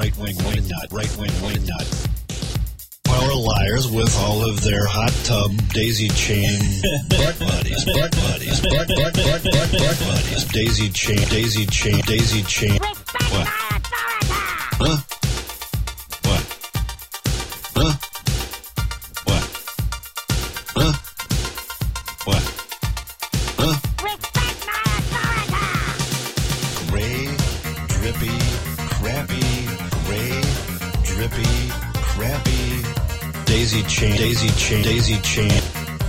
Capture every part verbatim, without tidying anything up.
right-wing wing nut, right-wing wing nut. Power liars with all of their hot tub daisy chain butt buddies, butt buddies, butt butt butt butt butt buddies, daisy chain, daisy chain, daisy chain. What? Huh? What? Huh? What? Huh? What? Huh? Gray, drippy, crappy, gray, drippy, crappy, daisy chain, daisy chain, daisy chain.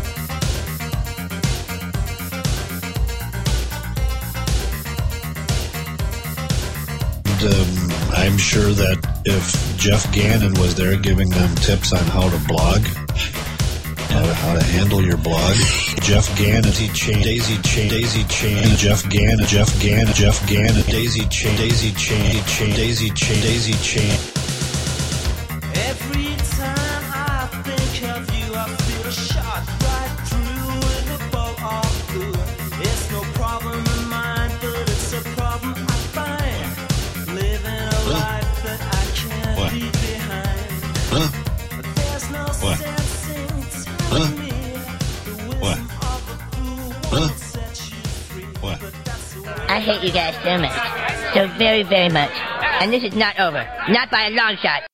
And, um, I'm sure that if Jeff Gannon was there giving them tips on how to blog, how to, how to handle your blog, Jeff Gannon, daisy chain, daisy chain, daisy chain, Jeff Gannon, Jeff Gannon, Jeff Gannon, daisy chain, daisy chain, chain, daisy chain, daisy chain. Every time I think of you, I feel a shot right through in the bowl of blue. It's no problem of mine, but it's a problem I find. Living a Huh? life that I can't What? leave behind. Huh? But there's no What? sense in Huh? telling me the wisdom What? of a fool Huh? won't set you free. What? But that's the way I hate you guys so much. So very, very much. And this is not over. Not by a long shot.